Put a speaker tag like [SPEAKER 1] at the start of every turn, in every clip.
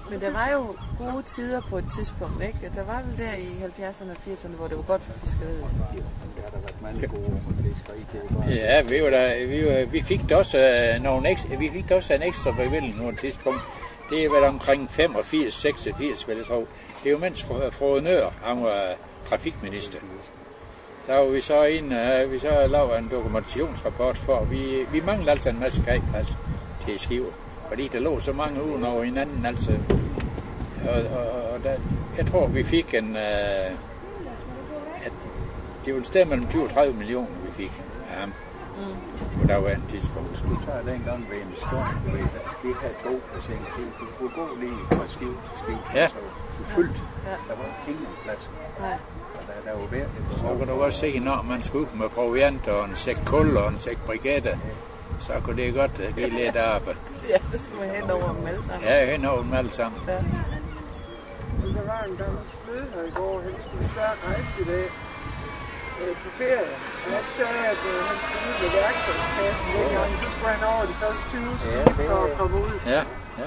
[SPEAKER 1] Men der var jo gode tider på et tidspunkt, ikke? Der var vel der i 70'erne og 80'erne, hvor det var godt for fiskeriet.
[SPEAKER 2] Jo, der har der været mange gode fiskeri.
[SPEAKER 3] Ja, vi fik da også en ekstra bevilling på et tidspunkt. Det er vel omkring 85-86, vil jeg tro. Det er jo mens Frode Nøhr, han var trafikminister. Der var vi så vi så lavet en dokumentationsrapport for. Vi mangler altså en masse kajplads til Skive. Fordi der lå så mange uden over hinanden, altså. Og der, jeg tror, vi fik det var et sted mellem 20 og 30 millioner, vi fik af ham. På daværende tidspunkt.
[SPEAKER 2] Du tager dengang ved en storm, vi havde togplacering. Du kunne gå lige fra Skive til Skive.
[SPEAKER 3] Ja.
[SPEAKER 2] Du fyldt. Der var ingen plads.
[SPEAKER 1] Nej.
[SPEAKER 2] Der var virkelig.
[SPEAKER 3] Så kan du godt se, når man skulle ud med proviant og en sæk kul og en sæk brigette, så kunne det godt give lidt arbejde.
[SPEAKER 1] Ja, det skulle man hen over dem alle sammen.
[SPEAKER 3] Ja, hen over dem alle sammen.
[SPEAKER 1] Ja.
[SPEAKER 4] Men der var en gammel smed her i går, han skulle desværre rejse i dag på ferie. Og han sagde, at han skulle ud med værktøjskassen dengang, så skulle han over de første 20 skibe for at komme ud.
[SPEAKER 3] Ja.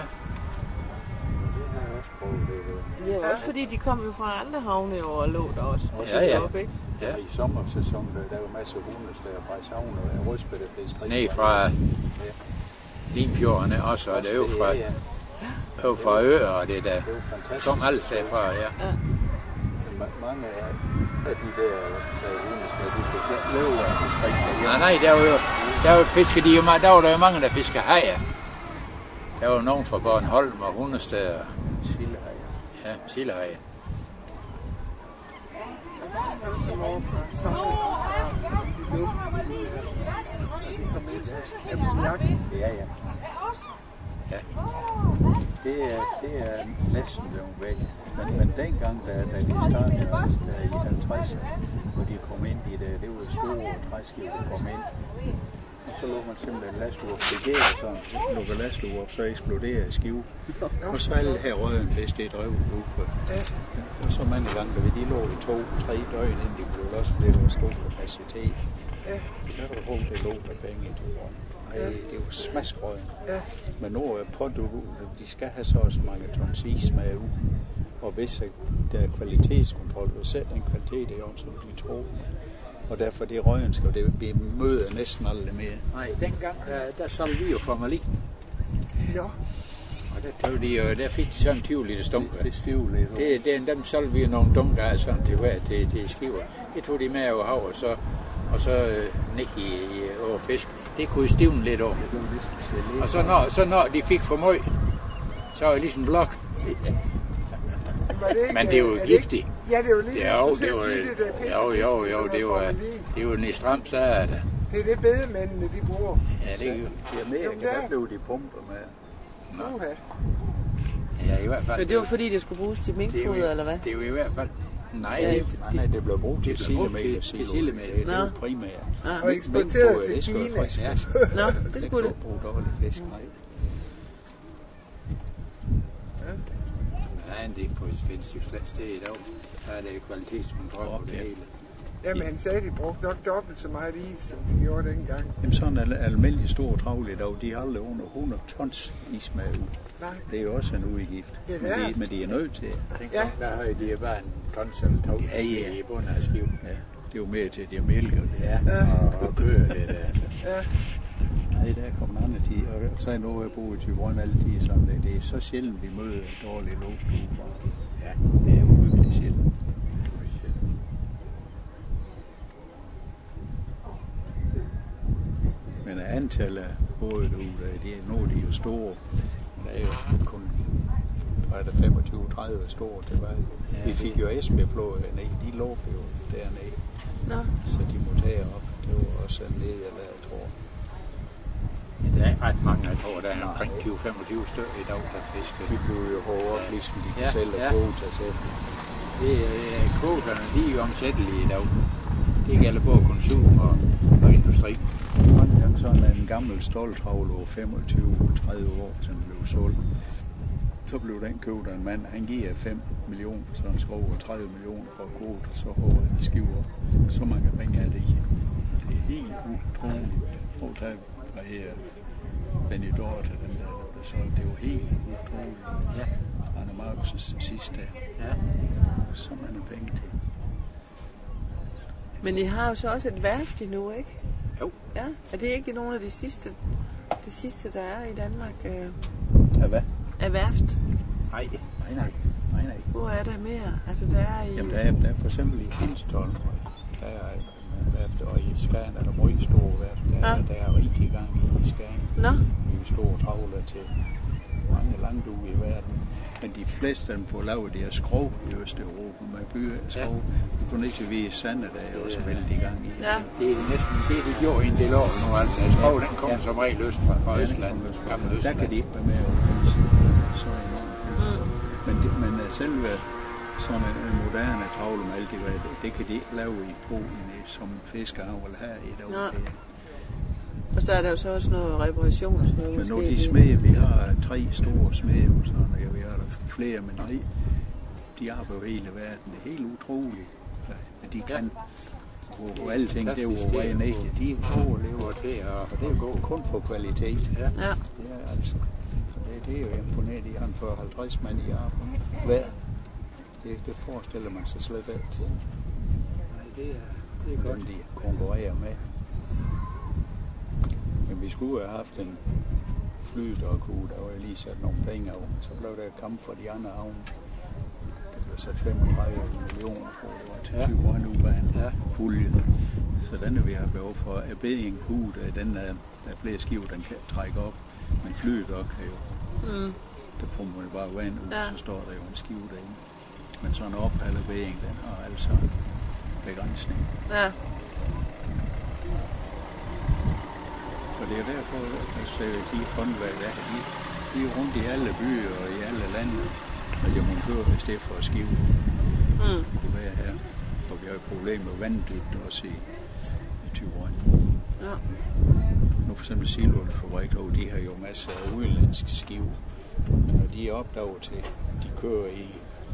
[SPEAKER 1] Det var også fordi, de kom jo fra andre havne over og lå der også.
[SPEAKER 3] Ja.
[SPEAKER 1] Op, ikke?
[SPEAKER 3] Ja.
[SPEAKER 2] I sommersæsonen, der var masser af hundesteder fra Savn og rødspætte fiskeri.
[SPEAKER 3] Ned fra Limfjordene også, og det er jo fra øer, og det der. Kom alle steder fra, ja.
[SPEAKER 2] Mange af de der hundesteder, de fik løv af fiskeri.
[SPEAKER 3] Nej, der var fiskeri, der var der jo mange, der fisker hajer. Der var nogen fra Bornholm og hundesteder.
[SPEAKER 2] Sildehajer.
[SPEAKER 3] Ja, sildehajer. Ja.
[SPEAKER 2] Det er næsten blevet væk. Men dengang, da de startede i 50'erne, hvor de kom ind i det var store træskib, der kom ind. Og så lå man simpelthen lastuer begære sådan, lukker lastuer, så eksploderer Skive. Og så alle her røden fisk, det drev ud på. Og så mange gange, da de lå i 2-3 døgn, inden de blev løst, det var stor kapacitet. Der var rum, det lå der penge i 2 år. Ej, det var smaskrøden. Men nu er de skal have så mange tons is med ud. Og hvis der er kvalitetskontrol, og sætte en kvalitet i år, så vil de tro. Og derfor det røgen skal det blive mødet næsten aldrig mere.
[SPEAKER 3] Nej, dengang, der solgte vi jo formalin.
[SPEAKER 4] Ja.
[SPEAKER 3] Og der fik de sådan 20 liter stunker.
[SPEAKER 2] Det stivler lidt.
[SPEAKER 3] Dem solgte vi jo nogle dunker af sådan til Skiver. Det tog de med over hav, og så ned over fisk. Det kunne stivne lidt over. Og så når de fik for meget, så var det ligesom blok. Men det er jo giftigt.
[SPEAKER 4] Ja, det er jo lige
[SPEAKER 3] det var en stram sag.
[SPEAKER 4] Det er det bedemændene, de bruger.
[SPEAKER 3] Ja, det er jo.
[SPEAKER 2] I Amerika, der blev de pumper med.
[SPEAKER 3] Ja, i hvert fald.
[SPEAKER 1] Men det var fordi, det skulle bruges til minkfoder, eller hvad?
[SPEAKER 3] Det er jo i hvert fald.
[SPEAKER 2] Nej, det blev brugt til sildemehl.
[SPEAKER 3] Til sildemehl.
[SPEAKER 2] Det er primært.
[SPEAKER 4] Og eksporteret til Kina.
[SPEAKER 1] Nå, det skulle det.
[SPEAKER 2] Bruge dårlig fisk, nej.
[SPEAKER 3] Nej, det findes jo slet sted i dag. Der er det kvalitetskontrol på det hele.
[SPEAKER 4] Jamen, han sagde, at de brugte nok dobbelt så meget is, som de gjorde dengang.
[SPEAKER 2] Jamen, sådan en almindelig stor travl i dag, de har aldrig under 100 tons is med ud.
[SPEAKER 4] Nej.
[SPEAKER 2] Det er jo også en udgift.
[SPEAKER 4] Ja,
[SPEAKER 2] men de er nødt til.
[SPEAKER 4] Ja.
[SPEAKER 3] Der har de bare en tons eller 2 i bunden af Skive.
[SPEAKER 2] Ja, det er jo mere til, at de har mælk
[SPEAKER 3] og kører det der.
[SPEAKER 4] Ja.
[SPEAKER 2] Nej, der er kommet andre tid, og så er noget, jeg bor i Thyborøn alle tider sådan, det er så sjældent, vi møder dårlige luft. Ja, det er virkelig sjældent. Men antallet af både derude, nu er de jo store. Der er jo kun 25-30 store tilbage. Vi fik jo Esbjerg-flåde hernede, de lå jo dernede.
[SPEAKER 1] Nå.
[SPEAKER 2] Så de må tage op. Det var også nede, eller jeg tror.
[SPEAKER 3] Der er ikke ret mange, jeg tror, der er omkring 20-25 stykker i dag, der fisker.
[SPEAKER 2] De blev jo hårdere, ligesom de kan sælge kvoter til.
[SPEAKER 3] Kvoterne, de er jo omsættelige i dag. Det gælder både konsum og industri.
[SPEAKER 2] Sådan en gammel stolthavl over 25-30 år, som blev solgt. Så blev den købt af en mand. Han giver 5 millioner for sådan en skov og 30 millioner for kvoter, så håber de skiver. Så mange penge er det i. Det er helt utroligt. Prøv at tage Benny Dorte, den der blev solgt. Det var helt utroligt.
[SPEAKER 3] Ja.
[SPEAKER 2] Arne Markusen sidste dag.
[SPEAKER 3] Ja.
[SPEAKER 2] Så mange penge til.
[SPEAKER 1] Men I har jo så også et værft endnu, ikke?
[SPEAKER 3] Jo.
[SPEAKER 1] Ja, er det ikke nogle af de sidste, der er i Danmark?
[SPEAKER 2] Ja, hvad?
[SPEAKER 1] Af værft?
[SPEAKER 2] Nej.
[SPEAKER 1] Hvor er der mere? Altså, der er i...
[SPEAKER 2] Jamen, der er for eksempel i Hanstholm, der er værft, og i Skagen er der meget store værft. Der er rigtig gang i Skagen.
[SPEAKER 1] Nå?
[SPEAKER 2] Vi store travler til mange langt ude i verden. Men de fleste af dem får lavet deres skrov i Østeuropa med byer af skrov. Du kunne ikke vide Sande, der er også vældig gang i.
[SPEAKER 1] Ja.
[SPEAKER 3] Det er næsten det, de gjorde i en del år nu. Altså, skrov, den kommer som regel øst fra Østland.
[SPEAKER 2] Der kan de ikke være med at så men selve sådan en moderne travle med alt det kan de ikke lave i Polen som fiskeavl her i dag.
[SPEAKER 1] Og så er der jo så også noget reparationsnød.
[SPEAKER 2] Men nu de smede, vi har 3 store smedehus, og vi har der flere, men nej, de arbejder hele verden. Det er helt utroligt, at de kan. Og alting, det er jo rent ikke. De overlever til, og det går kun på kvalitet.
[SPEAKER 1] Ja.
[SPEAKER 2] Det er altså, det er jo imponeret. De har en 40-50 mand i arbejde hver. Det forestiller man sig slet ikke til.
[SPEAKER 3] Nej, det er godt.
[SPEAKER 2] De konkurrerer med. Men vi skulle have haft en fly, der kunne, der var lige sat nogle penge af. Så blev der et kamp for de andre havne. Det blev sat 35 millioner på, det var til 20 år nu banen fulde. Så den er vi har behov for. Bedding Hud, den er flere skiver, den kan trække op. Men flyet også kan jo. Der pumper man bare vand ud, så står der jo en skive derinde. Men sådan op eller bedding, den har altså begrænsning.
[SPEAKER 1] Ja.
[SPEAKER 2] Og det er derfor, at de håndværk der, de er rundt i alle byer og i alle lande, og de monterer i stedet for at skive. Det er her, og vi har et problem med vanddybde også i Thyborøn.
[SPEAKER 1] Ja.
[SPEAKER 2] Nu for eksempel Silvoldsfabrikker, de har jo masser af udenlandske skive. Når de er opdaget til, de kører i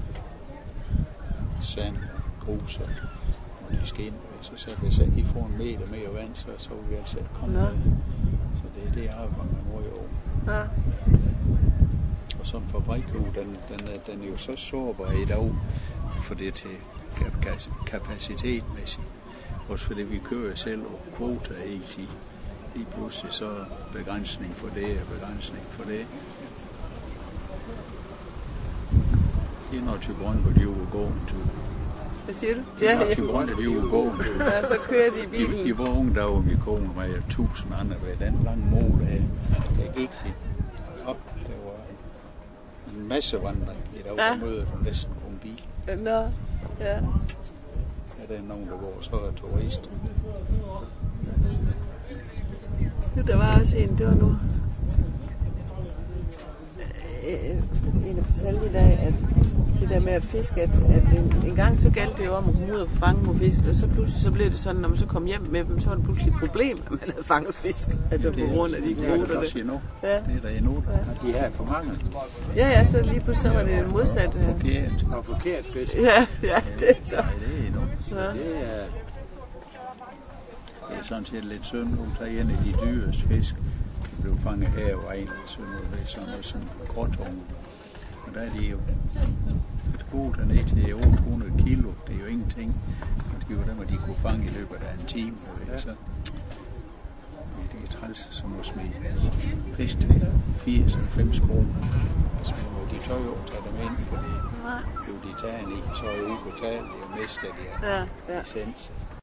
[SPEAKER 2] sand og grus, og når de skal ind, så hvis de får en meter mere vand, så vil vi altså komme med. Så det er det arbejde, man må jo.
[SPEAKER 1] Ja.
[SPEAKER 2] Og som fabrikhus, den er jo så sårbar i dag, for det til kapacitetmæssigt. Også fordi vi kører selv og kvoter hele tiden. Lige pludselig så begrænsning for det og begrænsning for det. Det er når Thyborøn, hvor de jo går en tur.
[SPEAKER 1] Hvad siger du?
[SPEAKER 2] Ja, Thyborøn, hvor de jo går en tur.
[SPEAKER 1] Ja, så kører de i bilen.
[SPEAKER 2] I vores unge dage, min kone med 1000 andre ved den lange mål af. Det gik vi op. Det var en masse vandring i dag, der møder du næsten på en bil.
[SPEAKER 1] Nå, ja.
[SPEAKER 2] Ja, der er nogen, der går, så er turister.
[SPEAKER 1] Der var også en, det var nu en der fortalte i dag, at det der med at fiske, at en gang så galt det jo om at komme ud og fange nogle fisk, og så pludselig så blev det sådan, når man så kom hjem med dem, så var det pludselig et problem, at man havde fanget fisk, altså på grund af de kvoter.
[SPEAKER 2] Det er der også endnu.
[SPEAKER 1] Ja.
[SPEAKER 2] Det er der endnu.
[SPEAKER 3] Ja. De er for mange.
[SPEAKER 1] Ja, så lige pludselig så var det modsat.
[SPEAKER 2] Forkert.
[SPEAKER 3] Og forkert fisk.
[SPEAKER 1] Ja, det er så.
[SPEAKER 2] Nej, det er endnu.
[SPEAKER 1] Ja.
[SPEAKER 2] Det er sådan set lidt synd, at tage en af de dyreste fisk. De blev fanget her og egentlig synd, det er sådan noget som gråtunge. Og der er de jo gode dernede til 800 kilo. Det er jo ingenting. Og det var dem, at de kunne fange i løbet af en time. Så det er træls, som at smide fisk til 80-90 kroner. De tør jo tage dem ind, fordi det er jo de tager i, så er jo ubetalt, og mister de licens.